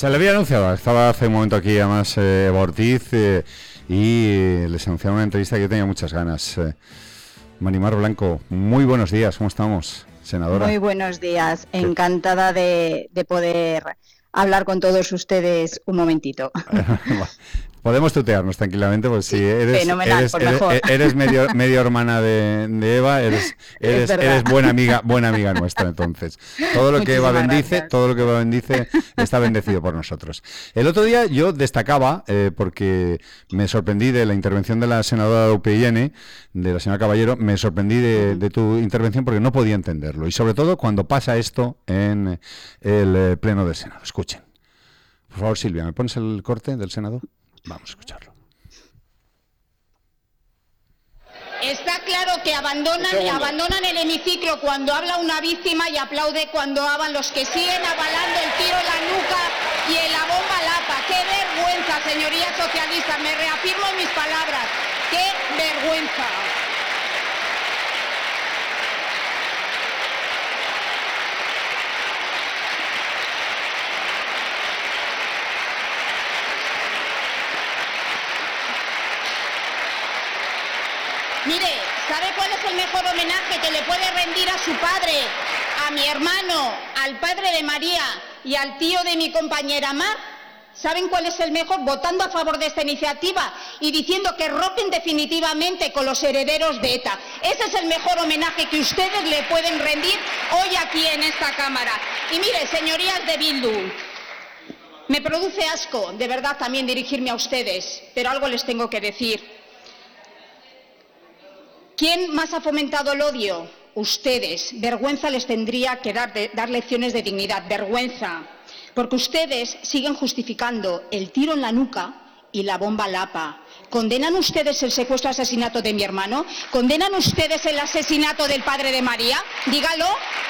Se le había anunciado, estaba hace un momento aquí además Eva Ortiz y les anunciaron una entrevista que yo tenía muchas ganas. Marimar Blanco, muy buenos días, ¿cómo estamos, senadora? Muy buenos días, encantada de poder hablar con todos ustedes un momentito. Podemos tutearnos tranquilamente, pues si eres medio hermana de Eva, eres buena amiga nuestra, entonces. Todo lo que Eva bendice está bendecido por nosotros. El otro día yo destacaba, porque me sorprendí de la intervención de la senadora de UPyN, de la señora Caballero, me sorprendí de tu intervención porque no podía entenderlo. Y sobre todo cuando pasa esto en el Pleno del Senado. Escuchen. Por favor, Silvia, ¿me pones el corte del Senado? Vamos a escucharlo. Está claro que abandonan el hemiciclo cuando habla una víctima y aplaude cuando hablan los que siguen avalando el tiro en la nuca y en la bomba lapa. ¡Qué vergüenza, señorías socialistas! Me reafirmo en mis palabras. ¡Qué vergüenza! Mire, ¿sabe cuál es el mejor homenaje que le puede rendir a su padre, a mi hermano, al padre de María y al tío de mi compañera Mar? ¿Saben cuál es el mejor? Votando a favor de esta iniciativa y diciendo que rompen definitivamente con los herederos de ETA. Ese es el mejor homenaje que ustedes le pueden rendir hoy aquí en esta Cámara. Y mire, señorías de Bildu, me produce asco, de verdad, también dirigirme a ustedes, pero algo les tengo que decir. ¿Quién más ha fomentado el odio? Ustedes. Vergüenza les tendría que dar lecciones de dignidad. Vergüenza. Porque ustedes siguen justificando el tiro en la nuca y la bomba lapa. ¿Condenan ustedes el secuestro y asesinato de mi hermano? ¿Condenan ustedes el asesinato del padre de María? Dígalo.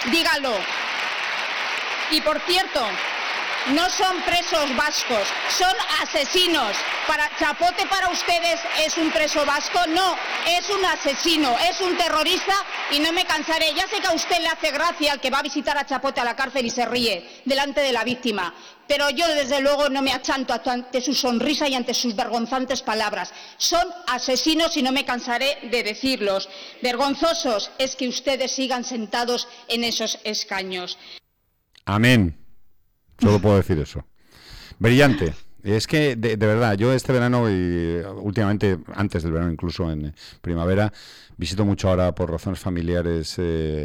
Y por cierto, no son presos vascos, son asesinos. Chapote para ustedes es un preso vasco, no, es un asesino, es un terrorista y no me cansaré. Ya sé que a usted le hace gracia el que va a visitar a Chapote a la cárcel y se ríe delante de la víctima, pero yo desde luego no me achanto ante su sonrisa y ante sus vergonzantes palabras. Son asesinos y no me cansaré de decirlos. Vergonzosos es que ustedes sigan sentados en esos escaños. Amén. Solo puedo decir eso. Brillante. Es que, de verdad, yo este verano y últimamente, antes del verano, incluso en primavera, visito mucho ahora por razones familiares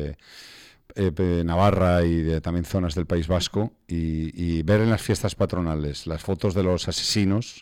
Navarra y también zonas del País Vasco y ver en las fiestas patronales las fotos de los asesinos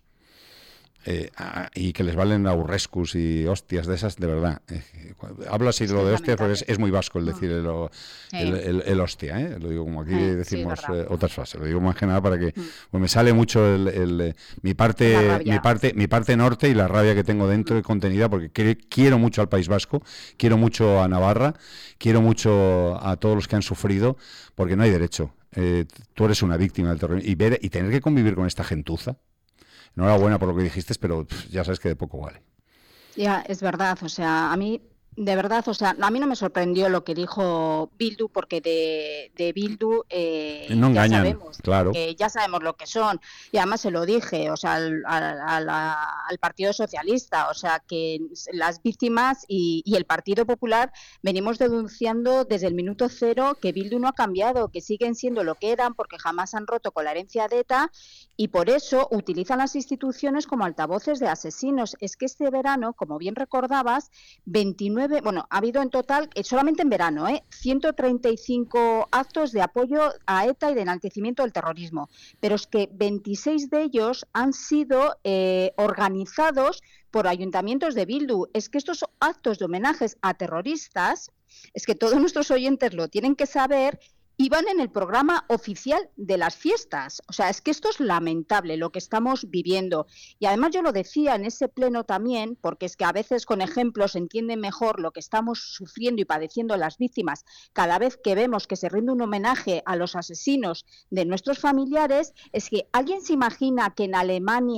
y que les valen aurrescus y hostias de esas, de verdad. Hablo así de lo de hostias porque es muy vasco el decir el hostia, lo digo como aquí decimos otras frases, lo digo más que nada para que pues me sale mucho mi parte norte y la rabia que tengo dentro contenida, porque quiero mucho al País Vasco, quiero mucho a Navarra, quiero mucho a todos los que han sufrido, porque no hay derecho. Tú eres una víctima del terrorismo y tener que convivir con esta gentuza. Enhorabuena por lo que dijiste, pero ya sabes que de poco vale. Ya, es verdad, o sea, a mí, de verdad, o sea, a mí no me sorprendió lo que dijo Bildu, porque de Bildu no engañan, ya sabemos, claro. Ya sabemos lo que son, y además se lo dije, o sea, al Partido Socialista, o sea, que las víctimas y el Partido Popular venimos denunciando desde el minuto cero que Bildu no ha cambiado, que siguen siendo lo que eran, porque jamás han roto con la herencia de ETA, y por eso utilizan las instituciones como altavoces de asesinos. Es que este verano, como bien recordabas, ha habido en total, solamente en verano, 135 actos de apoyo a ETA y de enaltecimiento del terrorismo, pero es que 26 de ellos han sido organizados por ayuntamientos de Bildu. Es que estos actos de homenajes a terroristas, es que todos nuestros oyentes lo tienen que saber, iban en el programa oficial de las fiestas. O sea, es que esto es lamentable lo que estamos viviendo. Y además yo lo decía en ese pleno también, porque es que a veces con ejemplos se entiende mejor lo que estamos sufriendo y padeciendo las víctimas cada vez que vemos que se rinde un homenaje a los asesinos de nuestros familiares. Es que ¿alguien se imagina que en Alemania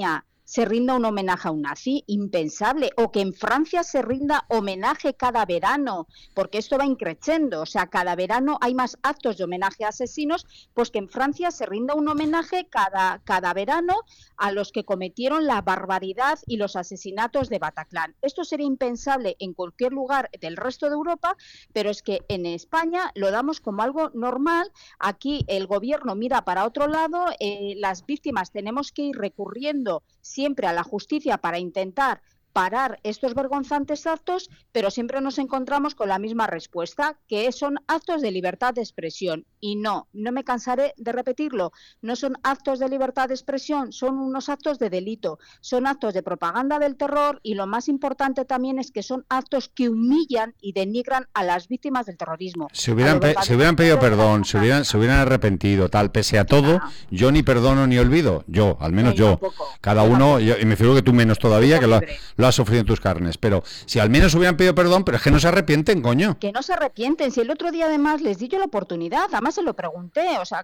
se rinda un homenaje a un nazi, impensable, o que en Francia se rinda homenaje cada verano, porque esto va increciendo, o sea, cada verano hay más actos de homenaje a asesinos, pues que en Francia se rinda un homenaje cada verano a los que cometieron la barbaridad y los asesinatos de Bataclan. Esto sería impensable en cualquier lugar del resto de Europa, pero es que en España lo damos como algo normal. Aquí el gobierno mira para otro lado, las víctimas tenemos que ir recurriendo siempre a la justicia para intentar parar estos vergonzantes actos, pero siempre nos encontramos con la misma respuesta, que son actos de libertad de expresión. Y no me cansaré de repetirlo, no son actos de libertad de expresión, son unos actos de delito, son actos de propaganda del terror, y lo más importante también es que son actos que humillan y denigran a las víctimas del terrorismo. Se hubieran pedido perdón, se hubieran arrepentido, tal, pese a todo, yo ni perdono ni olvido, al menos yo. Cada uno, y me figuro que tú menos todavía, que lo has sufrido en tus carnes, pero si al menos hubieran pedido perdón, pero es que no se arrepienten, coño. Que no se arrepienten, si el otro día además les di yo la oportunidad, además se lo pregunté, o sea,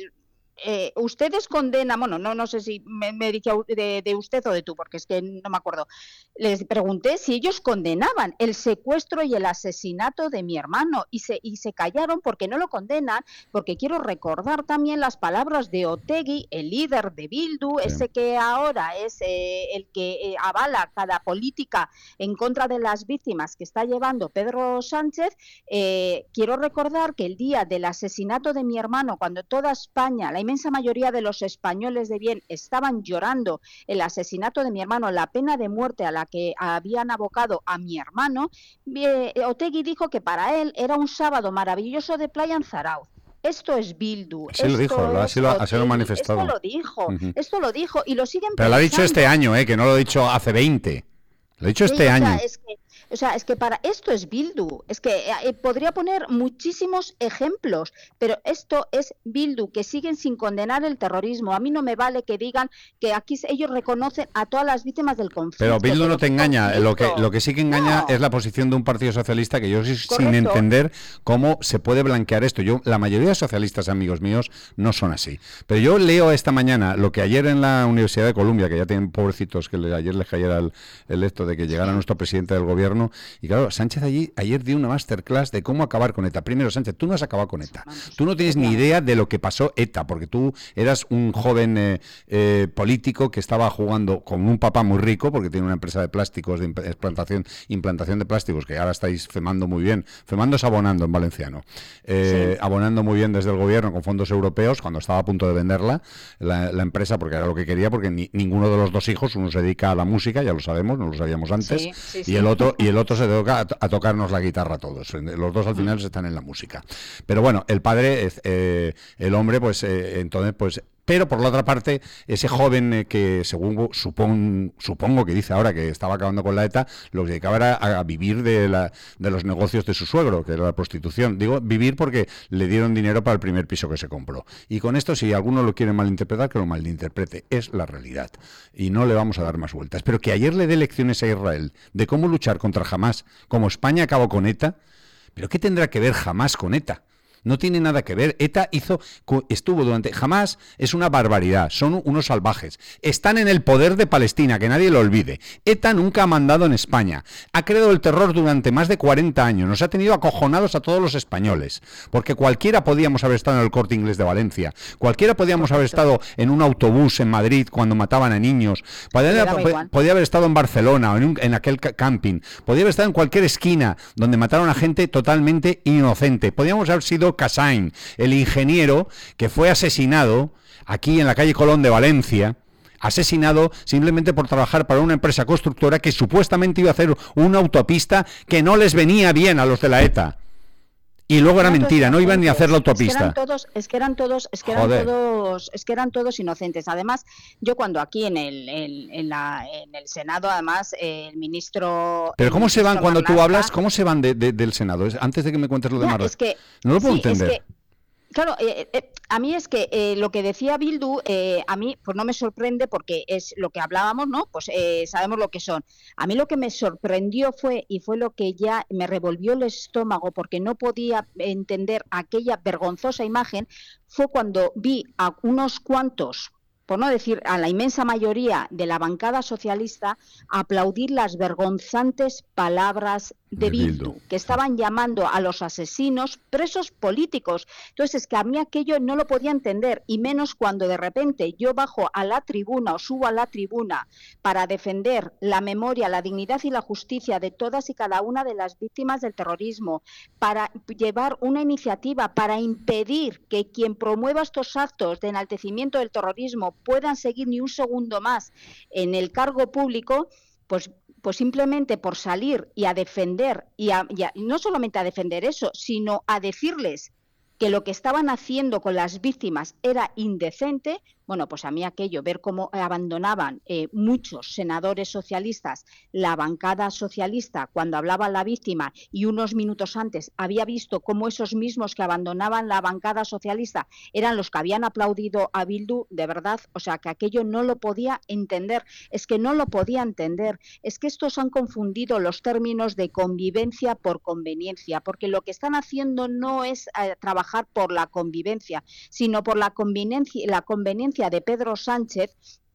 ustedes condenan, bueno, no sé si me dije de usted o de tú, porque es que no me acuerdo, les pregunté si ellos condenaban el secuestro y el asesinato de mi hermano, y se callaron porque no lo condenan, porque quiero recordar también las palabras de Otegi, el líder de Bildu, sí, ese que ahora es el que avala cada política en contra de las víctimas que está llevando Pedro Sánchez. Quiero recordar que el día del asesinato de mi hermano, cuando toda España, la inmensa mayoría de los españoles de bien estaban llorando el asesinato de mi hermano, la pena de muerte a la que habían abocado a mi hermano, Otegi dijo que para él era un sábado maravilloso de playa en Zarauz. Esto es Bildu. Así lo dijo, así lo ha manifestado. Esto lo dijo y lo siguen Pero lo ha dicho este año, que no lo ha dicho hace 20. Lo ha dicho este año. Es que para esto es Bildu, es que podría poner muchísimos ejemplos, pero esto es Bildu, que siguen sin condenar el terrorismo. A mí no me vale que digan que aquí ellos reconocen a todas las víctimas del conflicto. Pero Bildu no te engaña, lo que sí que engaña es la posición de un partido socialista, que yo sin entender cómo se puede blanquear esto. La mayoría de socialistas, amigos míos, no son así. Pero yo leo esta mañana lo que ayer en la Universidad de Columbia, que ya tienen pobrecitos, que ayer les cayera el esto de que llegara nuestro presidente del gobierno. Y claro, Sánchez ayer dio una masterclass de cómo acabar con ETA. Primero, Sánchez, tú no has acabado con ETA. Tú no tienes ni idea de lo que pasó ETA, porque tú eras un joven político que estaba jugando con un papá muy rico, porque tiene una empresa de plásticos, de implantación de plásticos, que ahora estáis femando muy bien. Femando es abonando en valenciano. Sí. Abonando muy bien desde el gobierno con fondos europeos, cuando estaba a punto de venderla, la empresa, porque era lo que quería, porque ninguno de los dos hijos, uno se dedica a la música, ya lo sabemos, no lo sabíamos antes, sí. Y el otro se dedica a tocarnos la guitarra a todos. Los dos al final están en la música. Pero bueno, el padre, el hombre, pues entonces, pues... Pero por la otra parte, ese joven que según supongo que dice ahora que estaba acabando con la ETA, lo que dedicaba era a vivir de los negocios de su suegro, que era la prostitución. Digo vivir porque le dieron dinero para el primer piso que se compró. Y con esto, si alguno lo quiere malinterpretar, que lo malinterprete. Es la realidad. Y no le vamos a dar más vueltas. Pero que ayer le dé lecciones a Israel de cómo luchar contra Hamás, como España acabó con ETA, ¿pero qué tendrá que ver Hamás con ETA? No tiene nada que ver. ETA estuvo durante... Jamás es una barbaridad. Son unos salvajes. Están en el poder de Palestina, que nadie lo olvide. ETA nunca ha mandado en España. Ha creado el terror durante más de 40 años. Nos ha tenido acojonados a todos los españoles. Porque cualquiera podíamos haber estado en el Corte Inglés de Valencia. Cualquiera podíamos haber estado en un autobús en Madrid cuando mataban a niños. Podía haber estado en Barcelona o en aquel camping. Podía haber estado en cualquier esquina donde mataron a gente totalmente inocente. Podíamos haber sido Casain, el ingeniero que fue asesinado aquí en la calle Colón de Valencia, asesinado simplemente por trabajar para una empresa constructora que supuestamente iba a hacer una autopista que no les venía bien a los de la ETA. Y luego era mentira, no iban ni a hacer la autopista. Es que eran todos inocentes. Además, yo cuando aquí en el Senado, además, el ministro... Pero ¿cómo se van cuando tú hablas? ¿Cómo se van del Senado? Antes de que me cuentes lo de Marruecos. No lo puedo entender. Claro, a mí es que lo que decía Bildu, a mí pues no me sorprende porque es lo que hablábamos, ¿no? Pues sabemos lo que son. A mí lo que me sorprendió fue lo que ya me revolvió el estómago porque no podía entender aquella vergonzosa imagen, fue cuando vi a unos cuantos por no decir a la inmensa mayoría de la bancada socialista, aplaudir las vergonzantes palabras de Bildu, que estaban llamando a los asesinos presos políticos. Entonces, es que a mí aquello no lo podía entender, y menos cuando de repente yo bajo a la tribuna o subo a la tribuna para defender la memoria, la dignidad y la justicia de todas y cada una de las víctimas del terrorismo, para llevar una iniciativa para impedir que quien promueva estos actos de enaltecimiento del terrorismo puedan seguir ni un segundo más en el cargo público, pues simplemente por salir y a defender, y no solamente a defender eso, sino a decirles que lo que estaban haciendo con las víctimas era indecente. Bueno, pues a mí aquello, ver cómo abandonaban muchos senadores socialistas la bancada socialista cuando hablaba la víctima, y unos minutos antes había visto cómo esos mismos que abandonaban la bancada socialista eran los que habían aplaudido a Bildu, de verdad, o sea, que aquello no lo podía entender, es que no lo podía entender, es que estos han confundido los términos de convivencia por conveniencia, porque lo que están haciendo no es trabajar por la convivencia, sino por la conveniencia de Pedro Sánchez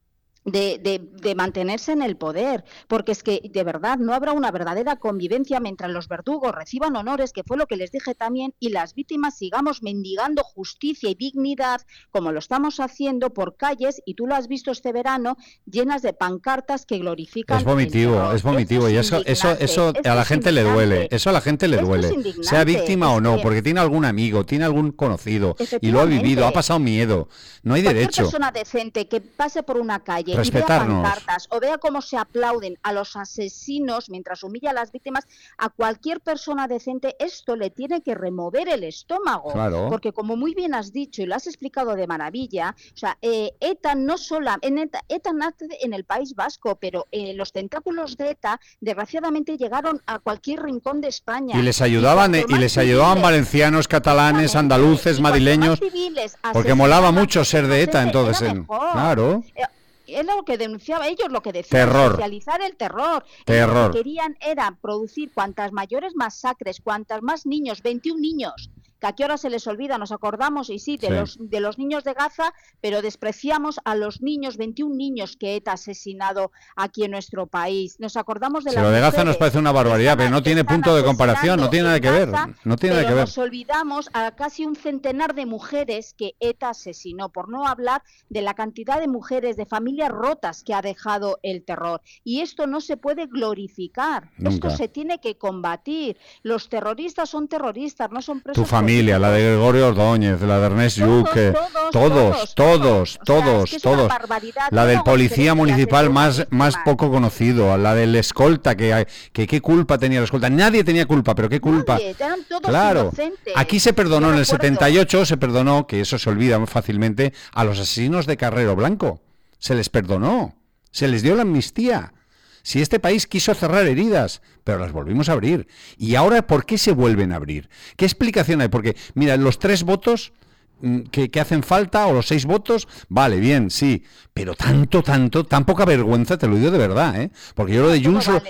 de mantenerse en el poder, porque es que de verdad no habrá una verdadera convivencia mientras los verdugos reciban honores, que fue lo que les dije también, y las víctimas sigamos mendigando justicia y dignidad, como lo estamos haciendo por calles, y tú lo has visto este verano, llenas de pancartas que glorifican. Es vomitivo, y eso a la gente le duele, eso a la gente le duele, sea víctima o no, porque tiene algún amigo, tiene algún conocido, y lo ha vivido, ha pasado miedo, no hay derecho. Cualquier persona decente que pase por una calle y vea pancartas o vea cómo se aplauden a los asesinos mientras humilla a las víctimas, a cualquier persona decente esto le tiene que remover el estómago, claro. Porque como muy bien has dicho y lo has explicado de maravilla, o sea, ETA nace en el País Vasco, pero los tentáculos de ETA desgraciadamente llegaron a cualquier rincón de España. Y les ayudaban valencianos, catalanes, andaluces, madrileños, porque molaba mucho ser de ETA entonces. Claro. Era lo que denunciaba ellos, lo que decían, socializar el terror. Lo que querían era producir cuantas mayores masacres, cuantas más niños, 21 niños, que a qué hora se les olvida, nos acordamos, y sí, de los niños de Gaza, pero despreciamos a los niños, 21 niños que ETA ha asesinado aquí en nuestro país. Nos acordamos de lo de Gaza nos parece una barbaridad, pero no tiene punto de comparación, no tiene nada que ver. No tiene nada que ver. Nos olvidamos a casi un centenar de mujeres que ETA asesinó, por no hablar de la cantidad de mujeres, de familias rotas que ha dejado el terror. Y esto no se puede glorificar, nunca. Esto se tiene que combatir. Los terroristas son terroristas, no son presos. Tu familia, la de Gregorio Ordóñez, la de Ernest Lluch, todos. La del policía municipal más poco conocido, la del escolta, que qué culpa tenía la escolta. Nadie tenía culpa, pero qué culpa. Eran todos claro. Inocentes. Aquí se perdonó en el 78, se perdonó, que eso se olvida muy fácilmente, a los asesinos de Carrero Blanco. Se les perdonó, se les dio la amnistía. Si este país quiso cerrar heridas, pero las volvimos a abrir. ¿Y ahora por qué se vuelven a abrir? ¿Qué explicación hay? Porque, mira, los 3 votos que hacen falta, o los 6 votos, vale, bien, sí, pero tan poca vergüenza, te lo digo de verdad, ¿eh? Porque yo lo de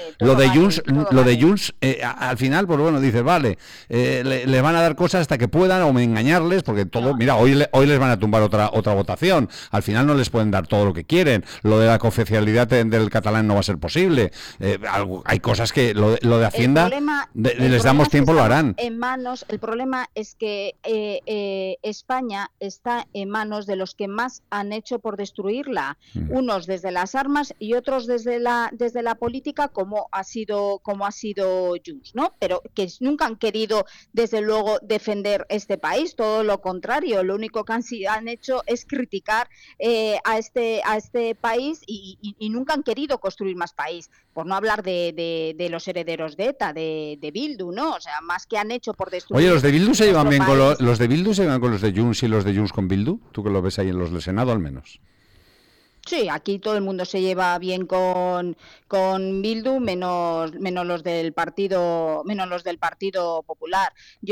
Junts, al final, pues bueno, dices, vale, le van a dar cosas hasta que puedan, o engañarles, porque todo, mira, hoy les van a tumbar otra votación, al final no les pueden dar todo lo que quieren, lo de la cooficialidad del catalán no va a ser posible, hay cosas que lo de Hacienda, les damos tiempo, lo harán. El problema es que España está en manos de los que más han hecho por destruirla, unos desde las armas y otros desde la política, como ha sido Junts, ¿no? Pero que nunca han querido, desde luego, defender este país, todo lo contrario, lo único que han hecho es criticar a este país y nunca han querido construir más país, por no hablar de los herederos de ETA, de Bildu, ¿no? O sea, más que han hecho por destruir. Oye, los de Bildu se llevan bien con los de Bildu, se llevan con los de Junts, y los de Junts con Bildu, tú que lo ves ahí en los del Senado al menos. Sí, aquí todo el mundo se lleva bien con Bildu, menos los del Partido Popular.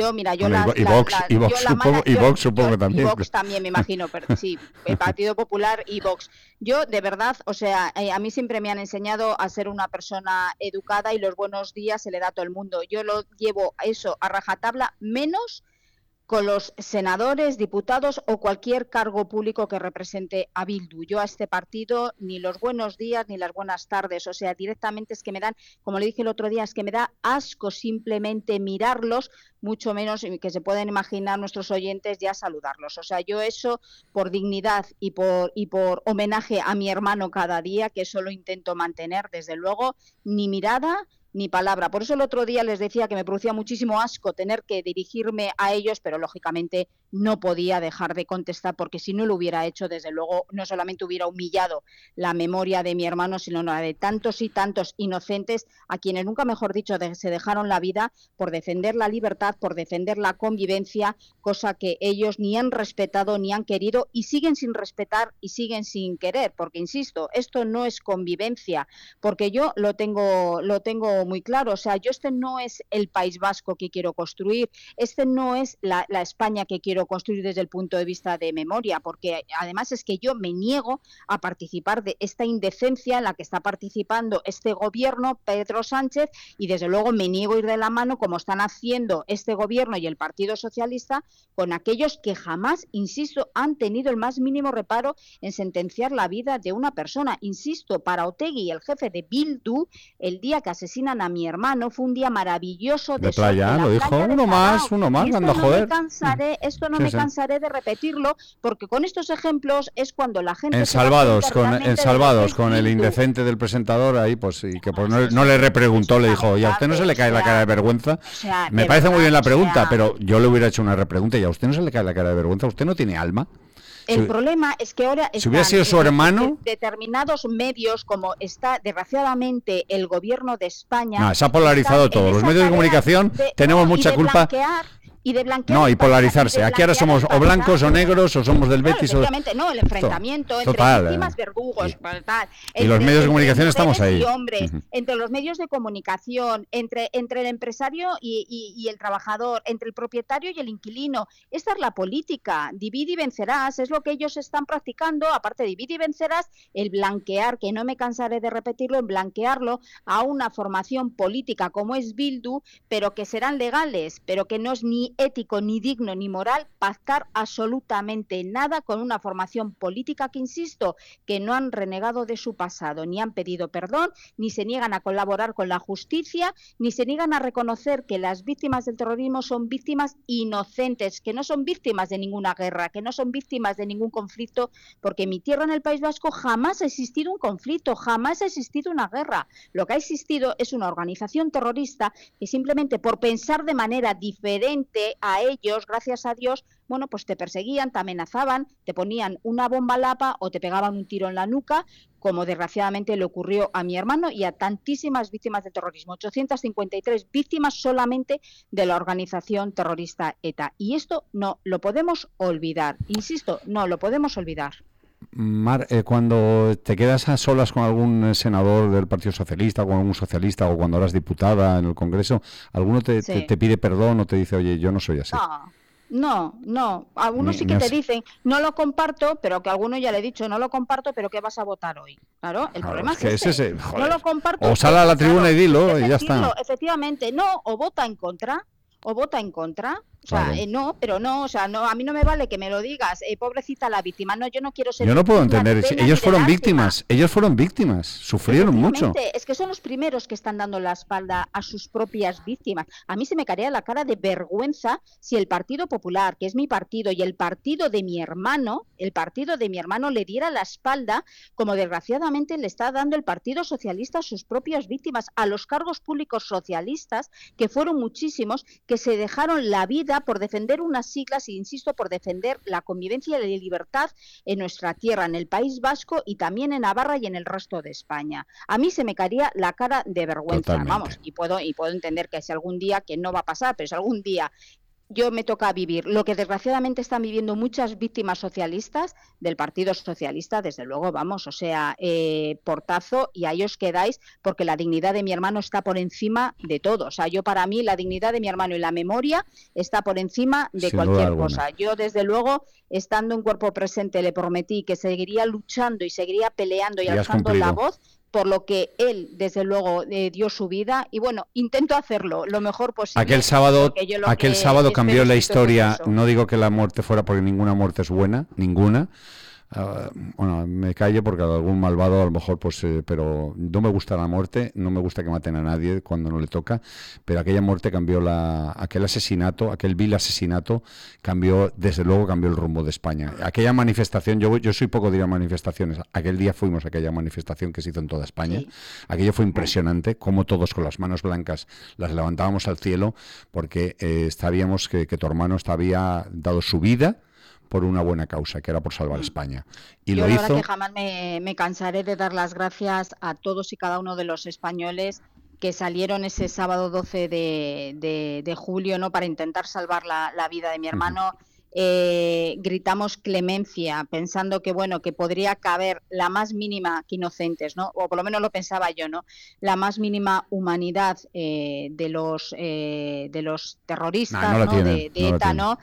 Vox supongo también. Y Vox también, me imagino, pero sí, el Partido Popular y Vox. Yo, de verdad, o sea, a mí siempre me han enseñado a ser una persona educada, y los buenos días se le da a todo el mundo. Yo lo llevo eso a rajatabla, menos con los senadores, diputados o cualquier cargo público que represente a Bildu. Yo a este partido ni los buenos días ni las buenas tardes, o sea, directamente es que me dan, como le dije el otro día, es que me da asco simplemente mirarlos, mucho menos que se pueden imaginar nuestros oyentes ya saludarlos. O sea, yo eso por dignidad y por homenaje a mi hermano cada día, que eso lo intento mantener, desde luego, ni mirada ni palabra. Por eso el otro día les decía que me producía muchísimo asco tener que dirigirme a ellos, pero lógicamente no podía dejar de contestar, porque si no lo hubiera hecho, desde luego, no solamente hubiera humillado la memoria de mi hermano, sino la de tantos y tantos inocentes a quienes, nunca mejor dicho, se dejaron la vida por defender la libertad, por defender la convivencia, cosa que ellos ni han respetado ni han querido y siguen sin respetar y siguen sin querer, porque insisto, esto no es convivencia, porque yo lo tengo muy claro, o sea, yo este no es el País Vasco que quiero construir, este no es la España que quiero construir desde el punto de vista de memoria, porque además es que yo me niego a participar de esta indecencia en la que está participando este gobierno, Pedro Sánchez, y desde luego me niego a ir de la mano como están haciendo este gobierno y el Partido Socialista con aquellos que jamás, insisto, han tenido el más mínimo reparo en sentenciar la vida de una persona. Insisto, para Otegi, el jefe de Bildu, el día que asesinan a mi hermano fue un día maravilloso de playa, lo dijo, uno más, anda, joder. Esto no me cansaré de repetirlo, porque con estos ejemplos es cuando la gente en Salvados con el indecente del presentador ahí, pues, y que pues no le repreguntó, le dijo, ¿y a usted no se le cae la cara de vergüenza? O sea, me parece muy bien la pregunta, pero yo le hubiera hecho una repregunta, ¿y a usted no se le cae la cara de vergüenza? ¿Usted no tiene alma? El problema es que ahora si hubiera sido su hermano, determinados medios, como está desgraciadamente el gobierno de España, no, se ha polarizado todo. Los medios de comunicación tenemos mucha culpa. Y de blanquear, no, y polarizarse. Aquí ahora somos o blancos o negros, o somos del Betis. Efectivamente, no, el enfrentamiento entre víctimas, verdugos, tal. Y los medios de comunicación estamos ahí. Entre los medios de comunicación, entre el empresario y el trabajador, entre el propietario y el inquilino. Esta es la política. Divide y vencerás, es lo que ellos están practicando. Aparte de divide y vencerás, el blanquear, que no me cansaré de repetirlo, en blanquearlo a una formación política como es Bildu, pero que serán legales, pero que no es ni ético, ni digno, ni moral pactar absolutamente nada con una formación política que, insisto, que no han renegado de su pasado, ni han pedido perdón, ni se niegan a colaborar con la justicia, ni se niegan a reconocer que las víctimas del terrorismo son víctimas inocentes, que no son víctimas de ninguna guerra, que no son víctimas de ningún conflicto, porque en mi tierra, en el País Vasco, jamás ha existido un conflicto, jamás ha existido una guerra. Lo que ha existido es una organización terrorista que simplemente por pensar de manera diferente a ellos, gracias a Dios, bueno, pues te perseguían, te amenazaban, te ponían una bomba lapa o te pegaban un tiro en la nuca, como desgraciadamente le ocurrió a mi hermano y a tantísimas víctimas del terrorismo. 853 víctimas solamente de la organización terrorista ETA. Y esto no lo podemos olvidar. Insisto, no lo podemos olvidar. Mar, cuando te quedas a solas con algún senador del Partido Socialista o con algún socialista, o cuando eras diputada en el Congreso, ¿alguno te pide perdón o te dice, oye, yo no soy así? No. Algunos sí que te dicen, no lo comparto, pero que a alguno ya le he dicho, no lo comparto, pero ¿qué vas a votar hoy? Claro, el problema es ese. No lo comparto. O sal a la tribuna y dilo, y ya está. Efectivamente, no, o vota en contra. O sea, no, o sea, no, a mí no me vale que me lo digas, pobrecita la víctima, no, yo no quiero ser. Yo no puedo entender, ellos fueron víctimas, sufrieron mucho. Es que son los primeros que están dando la espalda a sus propias víctimas. A mí se me caería la cara de vergüenza si el Partido Popular, que es mi partido, y el partido de mi hermano le diera la espalda, como desgraciadamente le está dando el Partido Socialista a sus propias víctimas, a los cargos públicos socialistas, que fueron muchísimos, que se dejaron la vida por defender unas siglas, e insisto, por defender la convivencia y la libertad en nuestra tierra, en el País Vasco y también en Navarra y en el resto de España. A mí se me caería la cara de vergüenza. Totalmente. Vamos, y puedo entender que si algún día, que no va a pasar, pero si algún día yo me toca vivir lo que desgraciadamente están viviendo muchas víctimas socialistas del Partido Socialista, desde luego, vamos, o sea, portazo, y ahí os quedáis, porque la dignidad de mi hermano está por encima de todo. O sea, para mí la dignidad de mi hermano y la memoria está por encima de cualquier cosa. Yo, desde luego, estando en cuerpo presente, le prometí que seguiría luchando y seguiría peleando y alzando la voz por lo que él, desde luego, dio su vida, y bueno, intento hacerlo lo mejor posible. Aquel sábado cambió la historia. No digo que la muerte fuera, porque ninguna muerte es buena, ninguna. Bueno, me callo porque algún malvado a lo mejor, pues, pero no me gusta la muerte, no me gusta que maten a nadie cuando no le toca, pero aquella muerte cambió aquel asesinato, aquel vil asesinato desde luego cambió el rumbo de España. Aquella manifestación, yo soy poco de ir a manifestaciones, aquel día fuimos a aquella manifestación que se hizo en toda España, sí. Aquello fue impresionante, como todos con las manos blancas las levantábamos al cielo, porque sabíamos que tu hermano había dado su vida por una buena causa, que era por salvar España. Y yo lo la hizo. Verdad que jamás me cansaré de dar las gracias a todos y cada uno de los españoles que salieron ese sábado 12 de julio, ¿no?, para intentar salvar la vida de mi hermano. Gritamos clemencia, pensando que bueno, que podría caber la más mínima, que inocentes, ¿no?, o por lo menos lo pensaba yo, ¿no?, la más mínima humanidad de los terroristas, de ETA, ¿no?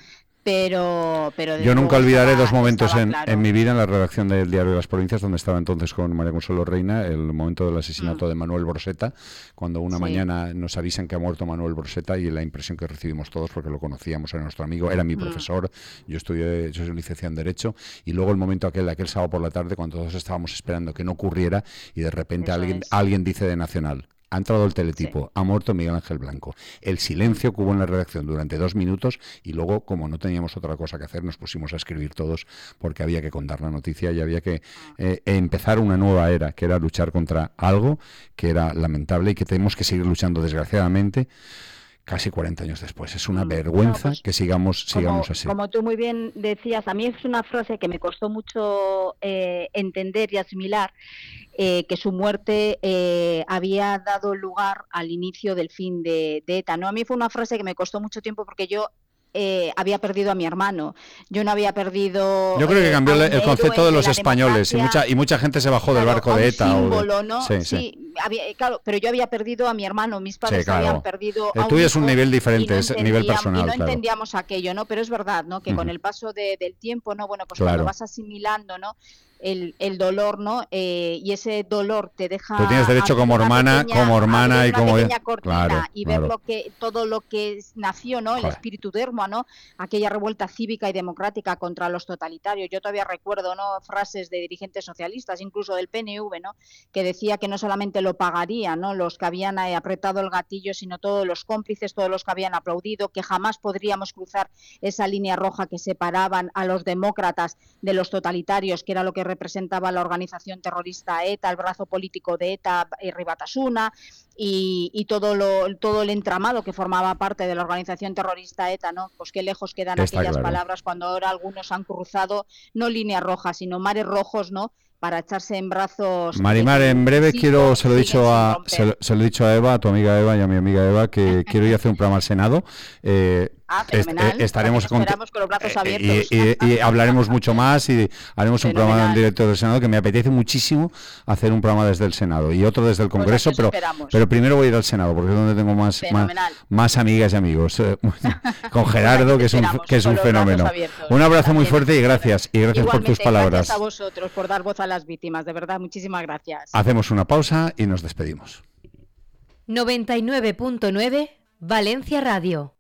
Pero yo nunca olvidaré dos momentos en mi vida en la redacción del Diario de las Provincias, donde estaba entonces con María Consuelo Reina, el momento del asesinato de Manuel Brosseta, cuando una mañana nos avisan que ha muerto Manuel Brosseta, y la impresión que recibimos todos, porque lo conocíamos, era nuestro amigo, era mi profesor, yo soy licenciado en Derecho, y luego el momento aquel sábado por la tarde, cuando todos estábamos esperando que no ocurriera, y de repente alguien dice de Nacional: ha entrado el teletipo, ha muerto Miguel Ángel Blanco. El silencio que hubo en la redacción durante 2 minutos, y luego, como no teníamos otra cosa que hacer, nos pusimos a escribir todos, porque había que contar la noticia y había que empezar una nueva era, que era luchar contra algo que era lamentable y que tenemos que seguir luchando, desgraciadamente, casi 40 años después. Es una vergüenza que sigamos así. Como tú muy bien decías, a mí es una frase que me costó mucho entender y asimilar, que su muerte había dado lugar al inicio del fin de ETA, ¿no? A mí fue una frase que me costó mucho tiempo, porque yo había perdido a mi hermano. Yo no había perdido... Yo creo que cambió el concepto de los españoles, y mucha gente se bajó del barco de ETA. Símbolo, ¿no? Sí. Claro, pero yo había perdido a mi hermano, mis padres habían perdido a un tuyo es un nivel diferente, es nivel personal. Y no entendíamos aquello, ¿no? Pero es verdad, ¿no?, que con el paso del tiempo, ¿no?, bueno, pues cuando vas asimilando, ¿no?, el dolor, ¿no? Y ese dolor te deja... Tú tienes derecho como hermana y como... y ver todo lo que nació, ¿no? El espíritu de Ermua, ¿no? Aquella revuelta cívica y democrática contra los totalitarios. Yo todavía recuerdo, ¿no?, frases de dirigentes socialistas, incluso del PNV, ¿no?, que decía que no solamente lo pagarían, ¿no?, los que habían apretado el gatillo, sino todos los cómplices, todos los que habían aplaudido, que jamás podríamos cruzar esa línea roja que separaban a los demócratas de los totalitarios, que era lo que representaba la organización terrorista ETA, el brazo político de ETA, Ribatasuna, y todo el entramado que formaba parte de la organización terrorista ETA, ¿no? Pues qué lejos quedan aquellas palabras, cuando ahora algunos han cruzado no líneas rojas, sino mares rojos, ¿no?, para echarse en brazos. Marimar, en breve se lo he dicho a Eva, a tu amiga Eva y a mi amiga Eva, que quiero ir a hacer un programa al Senado. Esperamos con los brazos abiertos. Y hablaremos mucho más, y haremos un programa en directo del Senado, que me apetece muchísimo hacer un programa desde el Senado y otro desde el Congreso, pero primero voy a ir al Senado, porque es donde tengo más amigas y amigos. Con Gerardo, que es un fenómeno. Un abrazo muy fuerte y gracias por tus palabras. Gracias a vosotros por dar voz a las víctimas, de verdad, muchísimas gracias. Hacemos una pausa y nos despedimos. 99.9 Valencia Radio.